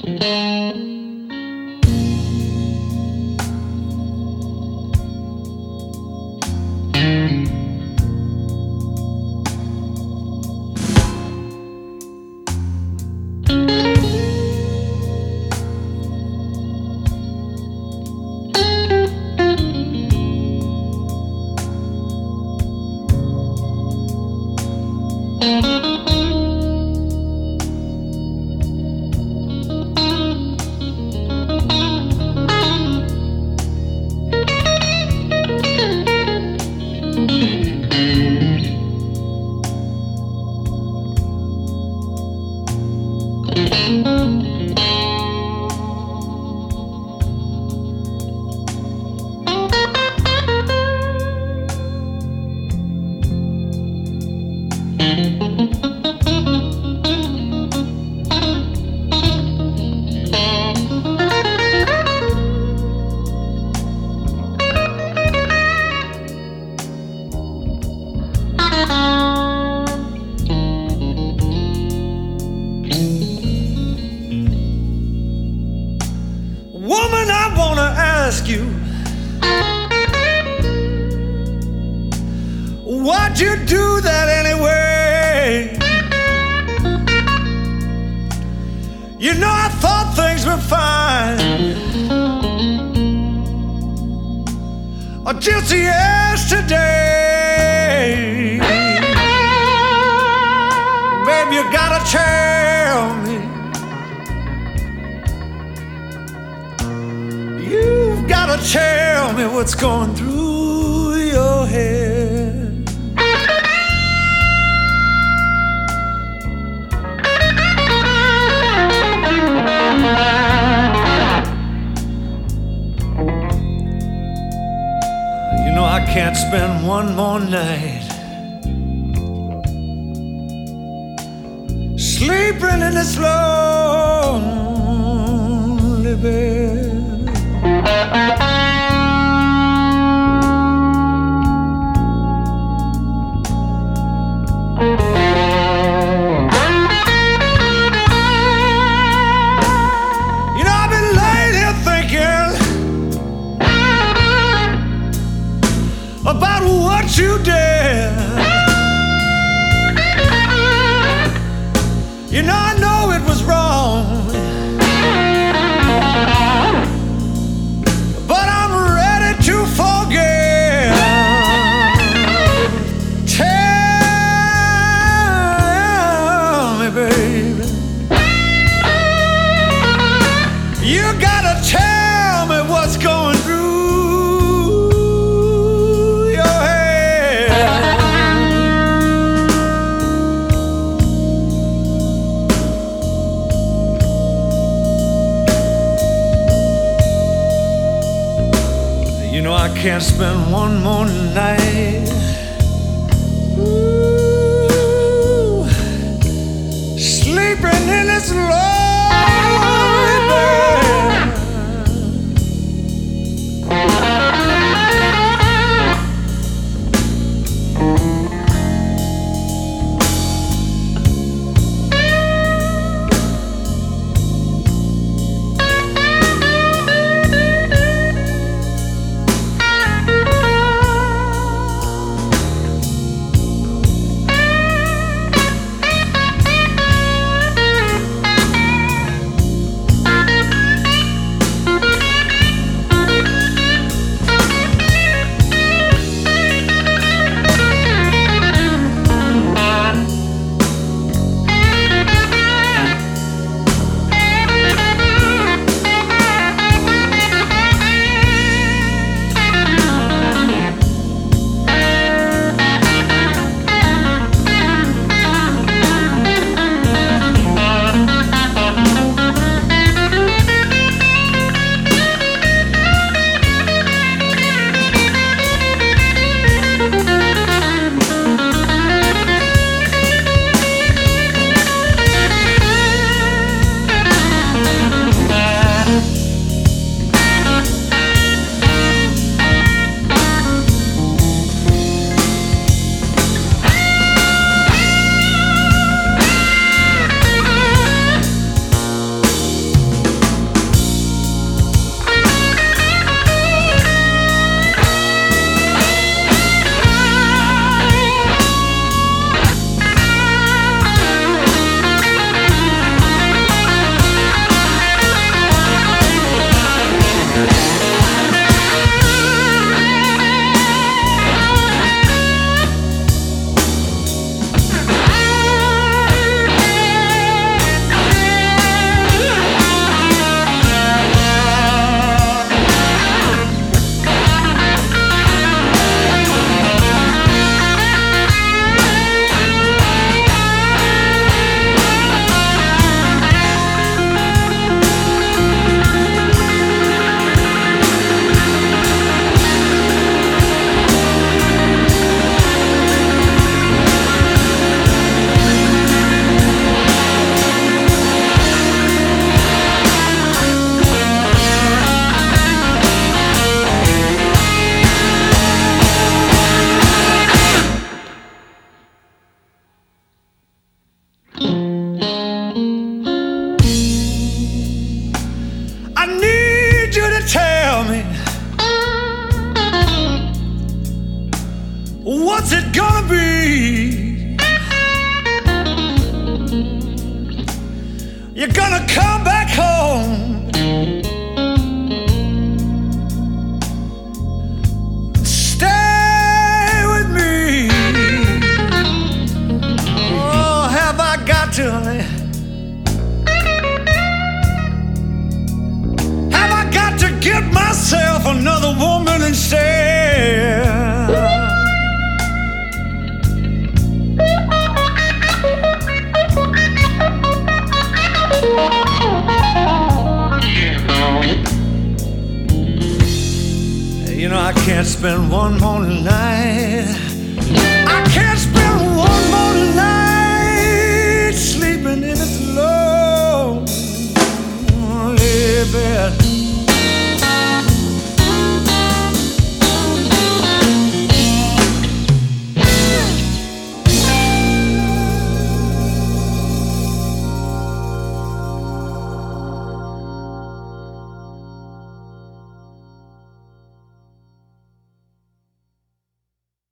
Woman, I wanna ask you, why'd you do that anyway? You know I thought things were fine until yesterday. Babe, you gotta tell me, you've gotta tell me what's going through your head. You know I can't spend one more night sleeping in this lonely bed. You know I've been laying here thinking about what you did. You know I know it was wrong, but I'm ready to forgive. Tell me, baby, you gotta tell me what's going through your head. You know I can't spend one more night sleeping in this lonely bed. you're gonna come back home. Stay with me. Oh, have I got to, honey? Have I got to get myself another woman instead? You know, I can't spend one more night. I can't